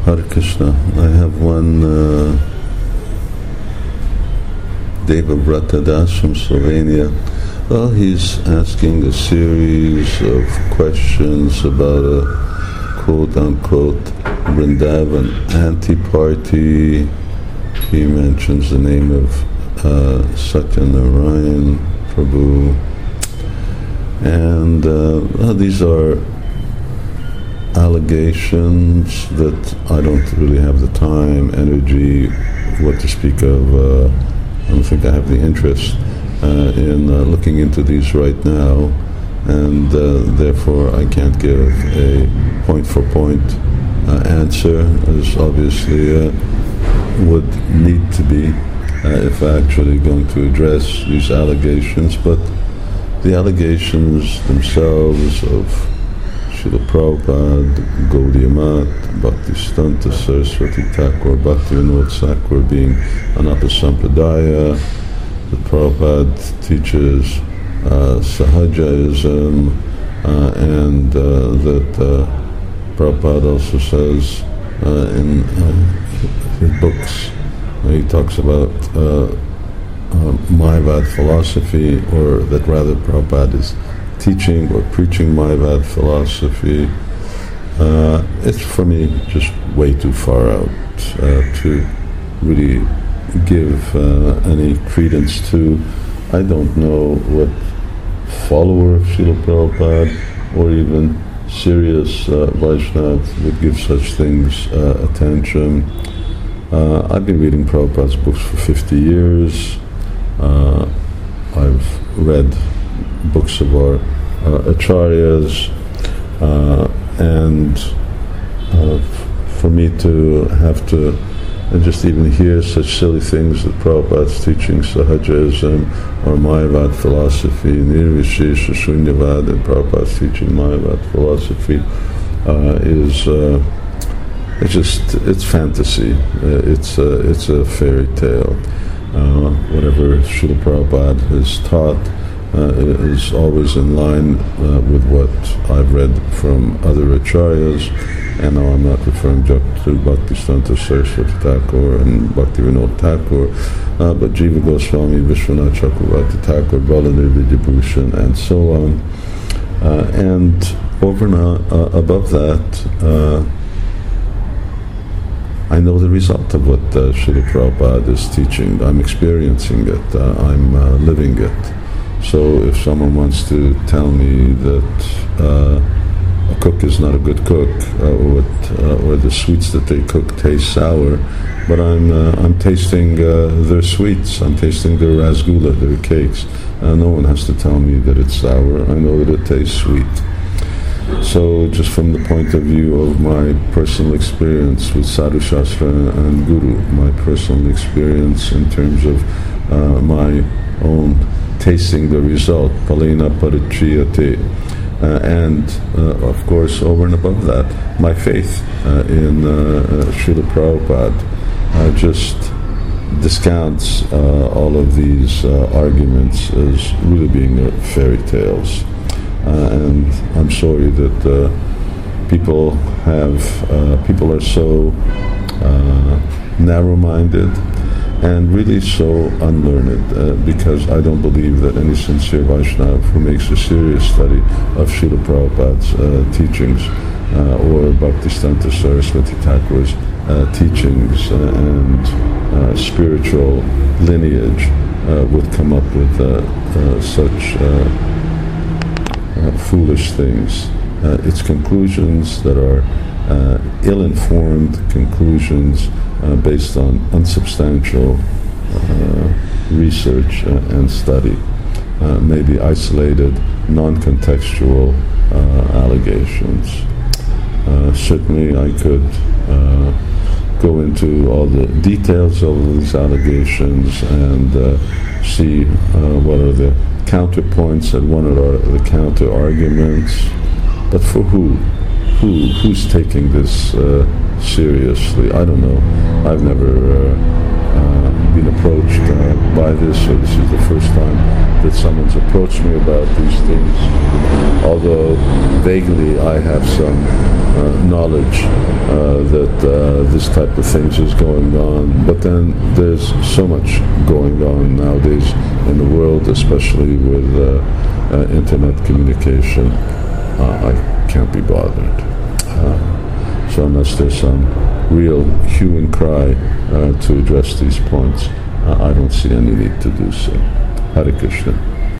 Hare Krishna. I have one Deva Brata Das from Slovenia. Well, he's asking a series of questions about a quote-unquote Vrindavan anti-party. He mentions the name of Satyanarayan Prabhu. And these are allegations that I don't really have the time, energy, what to speak of. I don't think I have the interest in looking into these right now, and therefore I can't give a point-for-point answer, as obviously would need to be if actually going to address these allegations. But the allegations themselves of Srila Prabhupada, Gaudiya Math, Bhaktisiddhanta Saraswati Thakur, Bhaktivinoda Thakur being Anapasampradaya, that Prabhupada teaches Sahajaism, and that Prabhupada also says in his books, he talks about Mayavad philosophy, or that rather Prabhupada is teaching or preaching Mayavad philosophy. It's for me just way too far out to really give any credence to. I don't know what follower of Srila Prabhupada or even serious Vaishnava would give such things attention. I've been reading Prabhupada's books for 50 years. I've read books of our acharyas, and for me to have to just even hear such silly things that Prabhupada's teaching Sahajaism or Mayavad philosophy, Nirvishesha Shunyavad, and Prabhupada's teaching Mayavad philosophy it's fantasy. It's a fairy tale. Whatever Srila Prabhupada has taught is always in line with what I've read from other acharyas, and now I'm not referring just to Bhaktisiddhanta Saraswati Thakur and Bhaktivinoda Thakur, but Jiva Goswami, Vishwanath Chakravarti Thakur, Baladev Vidyabhushan, and so on. And over and above that, I know the result of what Srila Prabhupada is teaching. I'm experiencing it. I'm living it. So if someone wants to tell me that a cook is not a good cook, or the sweets that they cook taste sour, but I'm tasting their sweets. I'm tasting their rasgulla, their cakes. No one has to tell me that it's sour. I know that it tastes sweet. So just from the point of view of my personal experience with Sadhu Shastra and Guru, my personal experience in terms of my own tasting the result, Palena Parichiyate, and of course over and above that, my faith in Srila Prabhupada just discounts all of these arguments as really being fairy tales. And I'm sorry that people are so narrow-minded and really so unlearned, because I don't believe that any sincere Vaishnava who makes a serious study of Srila Prabhupada's teachings or Bhaktisiddhanta Saraswati Thakur's teachings and spiritual lineage would come up with such foolish things. It's conclusions that are ill-informed conclusions based on unsubstantial research and study, maybe isolated, non-contextual allegations. Certainly I could go into all the details of these allegations and see what are the counterpoints and what are the counter-arguments, but for who? Who's taking this seriously? I don't know. I've never been approached by this, or this is the first time that someone's approached me about these things. Although vaguely I have some knowledge that this type of things is going on, but then there's so much going on nowadays in the world, especially with internet communication. I can't be bothered. So unless there's some real hue and cry to address these points, I don't see any need to do so. Hare Krishna.